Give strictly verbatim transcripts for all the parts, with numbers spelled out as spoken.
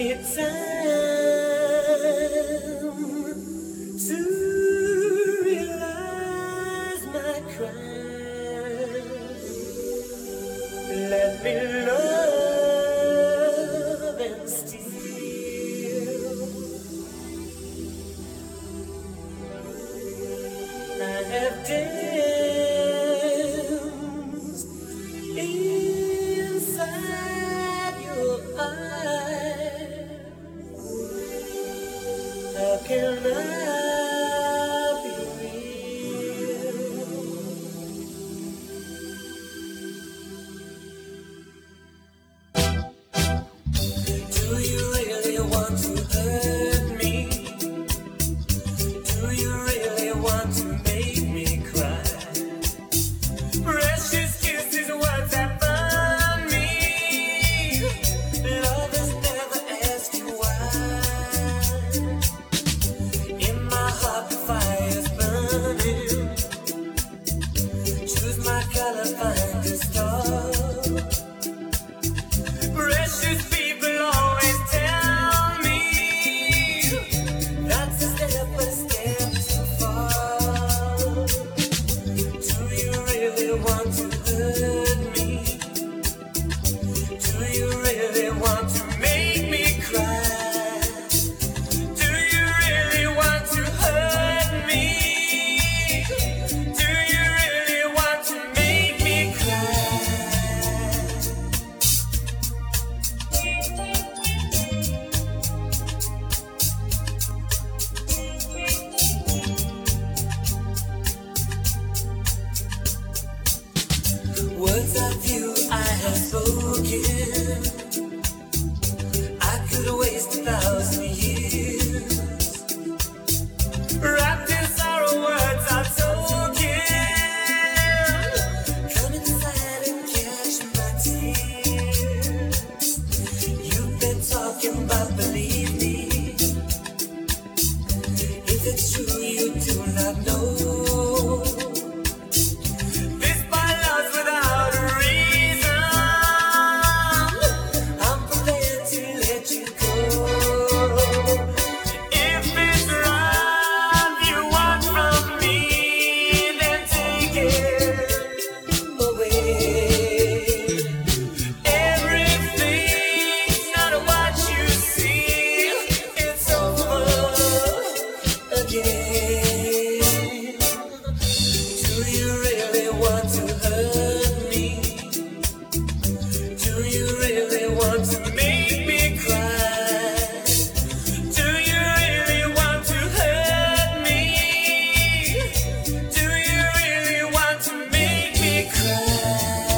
need time to realize my crime. Let me love and steal. I have danced inside your eyes. How can I be real? Do you really want to hurt me? Do you really want to make me cry? Precious kisses, words that burn me. Lovers never ask you why. In my heart the fire's burning. Choose my color, find a star. Precious people always tell me that's a step, a step too far. Do you really want to hurt me? Do you really want to make me cry? Do you really want to hurt me? Do you really want to make me cry? Words of you I have spoken, I could waste a thousand years. Wrapped in sorrow, words are token. Come inside and catch my tears. You've been talking, but believe me, if it's true you do not know. This my love's without a reason. I'm prepared to let you go. If it's love you want from me, then take it away. Everything's not what you see. It's over again. Do you really want to hurt me? Do you really want to make me cry? Do you really want to hurt me? Do you really want to make me cry?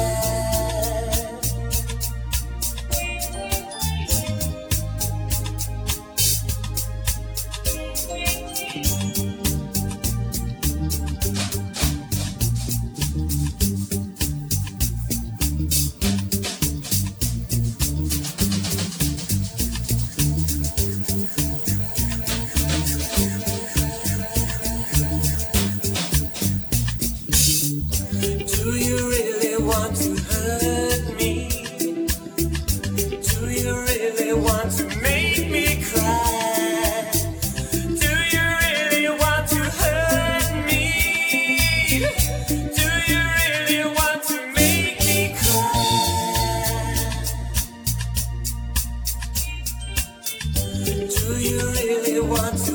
Do you really want to hurt me? Do you really want to make me cry? Do you really want to hurt me? Do you really want to make me cry? Do you really want to